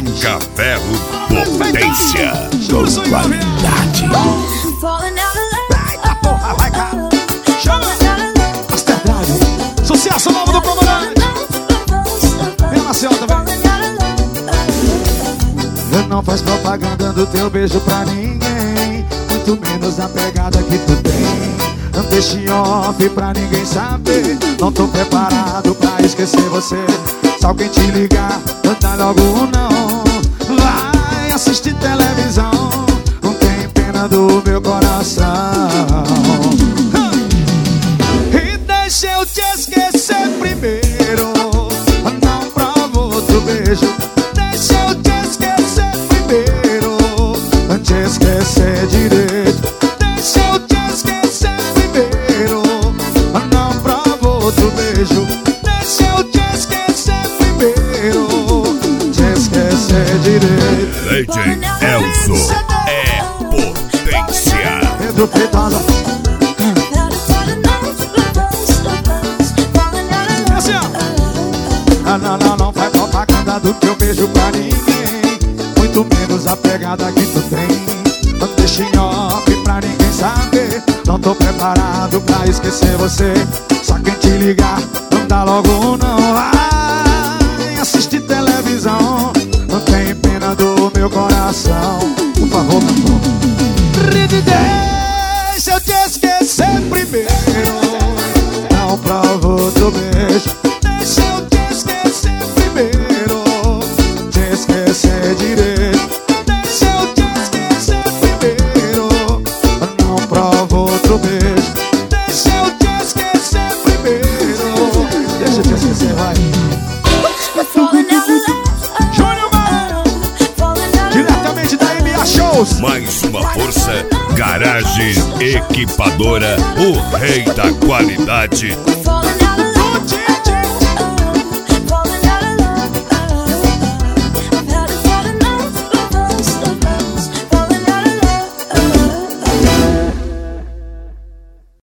Trinca Ferro Potência. Com qualidade. Eita porra, vai cá. Chama. Asterdade. Sucesso novo do comandante. Vem na Celta, vem. Não faz propaganda do teu beijo pra ninguém, muito menos a pegada que tu tem. Não deixe off pra ninguém saber. Não tô preparado pra esquecer você. Se alguém te ligar, dá logo um não. Vai assistir televisão, não tem pena do meu coração. E deixa eu te esquecer primeiro. Não provo outro beijo. Deixa eu te esquecer primeiro. Te esquecer direito. Deixa eu te esquecer primeiro. Não provo outro beijo. Deixa eu te esquecer primeiro. Te esquecer direito. DJ Elzo é potência. Pedro Feitosa. Assim, ó. Não faz propaganda do teu beijo pra ninguém, muito menos a pegada que tu tem. Não deixe em off pra ninguém saber. Não tô preparado pra esquecer você. Só quem te ligar, não dá logo um não. Vai assistir televisão, não tem pena do meu coração. Por favor, meu povo. Deixa eu te esquecer primeiro. Não provo outro beijo. Deixa eu te esquecer primeiro. Te esquecer direito. Deixa eu te esquecer primeiro. Não provo outro beijo. Deixa eu te esquecer primeiro. Deixa eu te esquecer, vai. Júnior Mano, diretamente da MA Shows. Mais uma força, Garagem Equipadora, o rei da qualidade.